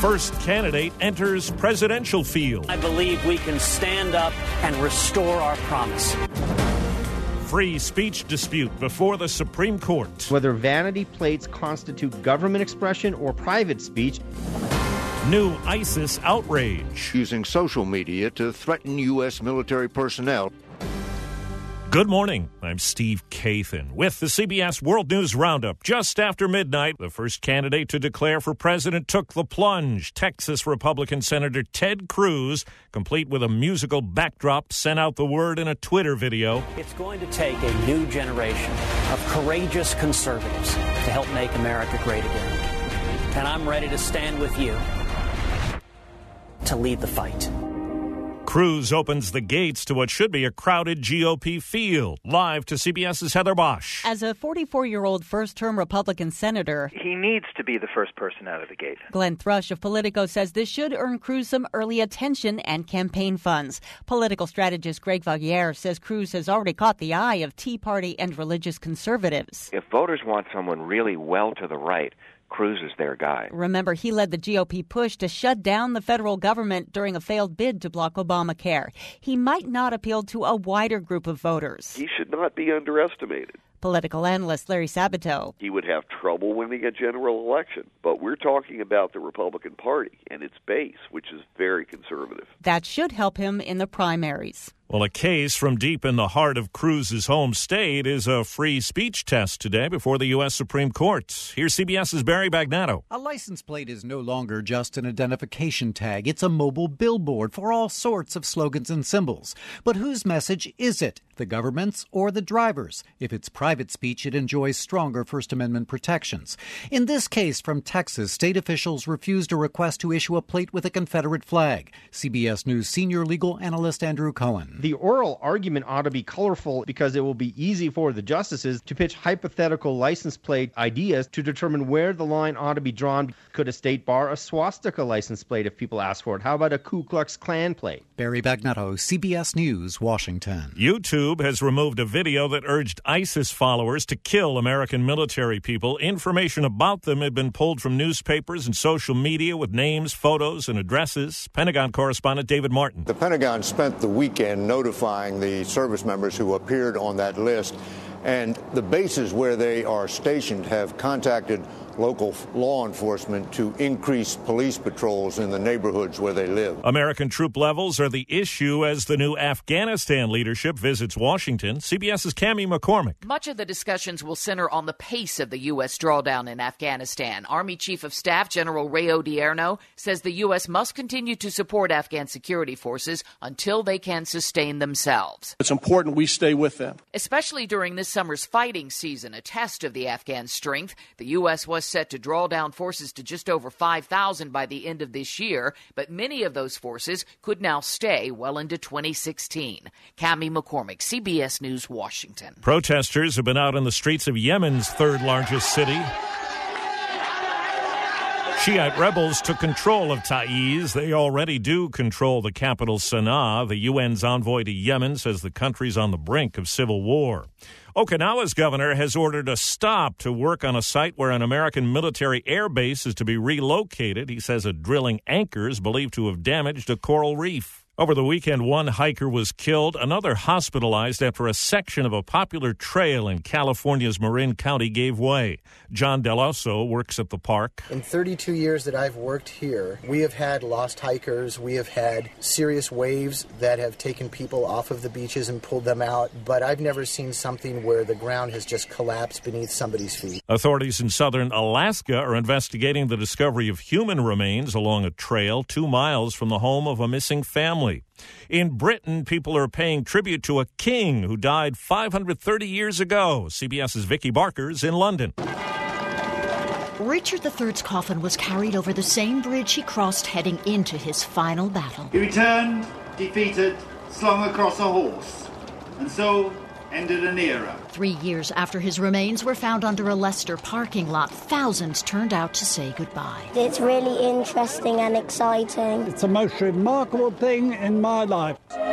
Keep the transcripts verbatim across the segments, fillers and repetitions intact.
First candidate enters presidential field. I believe we can stand up and restore our promise. Free speech dispute before the Supreme Court. Whether vanity plates constitute government expression or private speech. New ISIS outrage. Using social media to threaten U S military personnel. Good morning. I'm Steve Kathan with the C B S World News Roundup. Just after midnight, the first candidate to declare for president took the plunge. Texas Republican Senator Ted Cruz, complete with a musical backdrop, sent out the word in a Twitter video. It's going to take a new generation of courageous conservatives to help make America great again. And I'm ready to stand with you to lead the fight. Cruz opens the gates to what should be a crowded G O P field. Live to CBS's Heather Bosch. As a forty-four-year-old first-term Republican senator, he needs to be the first person out of the gate. Glenn Thrush of Politico says this should earn Cruz some early attention and campaign funds. Political strategist Greg Valliere says Cruz has already caught the eye of Tea Party and religious conservatives. If voters want someone really well to the right, Cruz is their guy. Remember, he led the G O P push to shut down the federal government during a failed bid to block Obamacare. He might not appeal to a wider group of voters. He should not be underestimated. Political analyst Larry Sabato. He would have trouble winning a general election, but we're talking about the Republican Party and its base, which is very conservative. That should help him in the primaries. Well, a case from deep in the heart of Cruz's home state is a free speech test today before the U S Supreme Court. Here's CBS's Barry Bagnatto. A license plate is no longer just an identification tag. It's a mobile billboard for all sorts of slogans and symbols. But whose message is it? The government's or the driver's? If it's private speech, it enjoys stronger First Amendment protections. In this case from Texas, state officials refused a request to issue a plate with a Confederate flag. C B S News senior legal analyst Andrew Cohen. The oral argument ought to be colorful because it will be easy for the justices to pitch hypothetical license plate ideas to determine where the line ought to be drawn. Could a state bar a swastika license plate if people ask for it? How about a Ku Klux Klan plate? Barry Bagnatto, C B S News, Washington. YouTube has removed a video that urged ISIS followers to kill American military people. Information about them had been pulled from newspapers and social media with names, photos, and addresses. Pentagon correspondent David Martin. The Pentagon spent the weekend notifying the service members who appeared on that list, and the bases where they are stationed have contacted local law enforcement to increase police patrols in the neighborhoods where they live. American troop levels are the issue as the new Afghanistan leadership visits Washington. CBS's Cammie McCormick. Much of the discussions will center on the pace of the U S drawdown in Afghanistan. Army Chief of Staff General Ray Odierno says the U S must continue to support Afghan security forces until they can sustain themselves. It's important we stay with them. Especially during this summer's fighting season, a test of the Afghan strength. The U S was set to draw down forces to just over five thousand by the end of this year, but many of those forces could now stay well into twenty sixteen. Cammie McCormick, C B S News, Washington. Protesters have been out in the streets of Yemen's third largest city. Shiite rebels took control of Taiz. They already do control the capital, Sana'a. The U N's envoy to Yemen says the country's on the brink of civil war. Okinawa's governor has ordered a stop to work on a site where an American military air base is to be relocated. He says a drilling anchor is believed to have damaged a coral reef. Over the weekend, one hiker was killed, another hospitalized after a section of a popular trail in California's Marin County gave way. John Deloso works at the park. In thirty-two years that I've worked here, we have had lost hikers. We have had serious waves that have taken people off of the beaches and pulled them out. But I've never seen something where the ground has just collapsed beneath somebody's feet. Authorities in southern Alaska are investigating the discovery of human remains along a trail two miles from the home of a missing family. In Britain, people are paying tribute to a king who died five hundred thirty years ago. CBS's Vicky Barker's in London. Richard the Third's coffin was carried over the same bridge he crossed heading into his final battle. He returned, defeated, slung across a horse, and so ended an era. Three years after his remains were found under a Leicester parking lot, thousands turned out to say goodbye. It's really interesting and exciting. It's the most remarkable thing in my life. The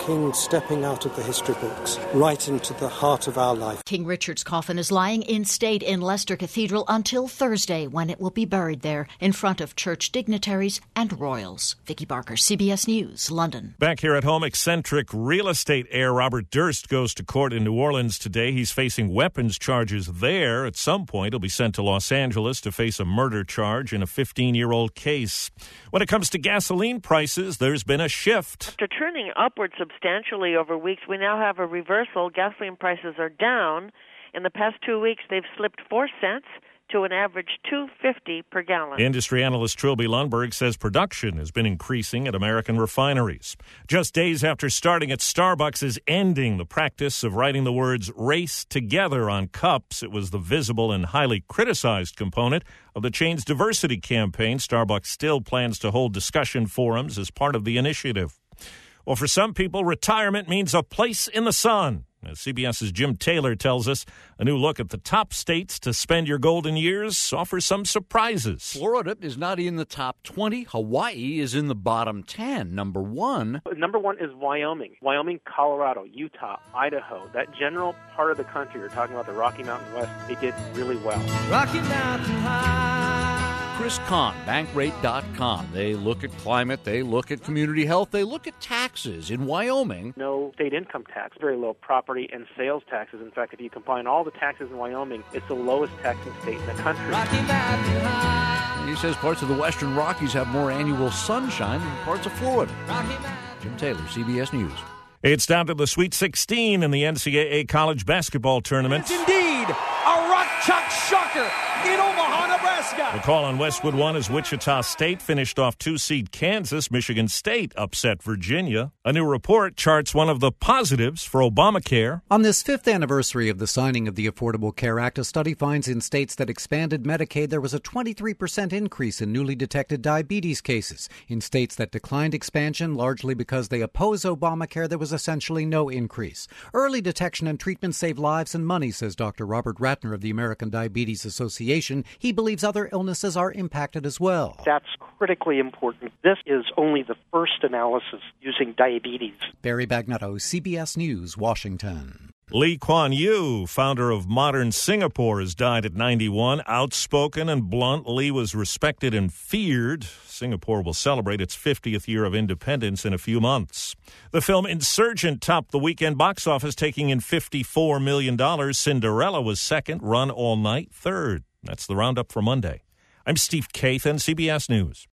King stepping out of the history books, right into the heart of our life. King Richard's coffin is lying in state in Leicester Cathedral until Thursday, when it will be buried there in front of church dignitaries and royals. Vicky Barker, C B S News, London. Back here at home, eccentric real estate heir Robert Durst goes to court in New Orleans today. He's facing weapons charges there. At some point, he'll be sent to Los Angeles to face a murder charge in a fifteen-year-old case. When it comes to gasoline prices, there's been a shift. After turning upward substantially over weeks, we now have a reversal. Gasoline prices are down. In the past two weeks, they've slipped four cents to an average two fifty per gallon. Industry analyst Trilby Lundberg says production has been increasing at American refineries. Just days after starting it, Starbucks is ending the practice of writing the words "race together" on cups. It was the visible and highly criticized component of the chain's diversity campaign. Starbucks still plans to hold discussion forums as part of the initiative. Well, for some people, retirement means a place in the sun. As CBS's Jim Taylor tells us, a new look at the top states to spend your golden years offers some surprises. Florida is not in the top twenty. Hawaii is in the bottom ten. Number one. Number one is Wyoming. Wyoming, Colorado, Utah, Idaho. That general part of the country, you're talking about the Rocky Mountain West, they did really well. Rocky Mountain High. Chris Kahn, Bankrate dot com. They look at climate, they look at community health, they look at taxes. In Wyoming, no state income tax, very low property and sales taxes. In fact, if you combine all the taxes in Wyoming, it's the lowest taxing state in the country. Rocky Mountain High. He says parts of the Western Rockies have more annual sunshine than parts of Florida. Jim Taylor, C B S News. It's down to the Sweet sixteen in the N C double A college basketball tournament. It's indeed a rock chalk shocker in Omaha, Nebraska. The call on Westwood One is Wichita State finished off two-seed Kansas. Michigan State upset Virginia. A new report charts one of the positives for Obamacare. On this fifth anniversary of the signing of the Affordable Care Act, a study finds in states that expanded Medicaid, there was a twenty-three percent increase in newly detected diabetes cases. In states that declined expansion, largely because they oppose Obamacare, there was essentially no increase. Early detection and treatment save lives and money, says Doctor Robert Ratner of the American Diabetes Association. He believes other illnesses are impacted as well. That's critically important. This is only the first analysis using diabetes. Barry Bagnetto, C B S News, Washington. Lee Kuan Yew, founder of modern Singapore, has died at ninety-one. Outspoken and blunt, Lee was respected and feared. Singapore will celebrate its fiftieth year of independence in a few months. The film Insurgent topped the weekend box office, taking in fifty-four million dollars. Cinderella was second, Run All Night third. That's the roundup for Monday. I'm Steve Kathan, C B S News.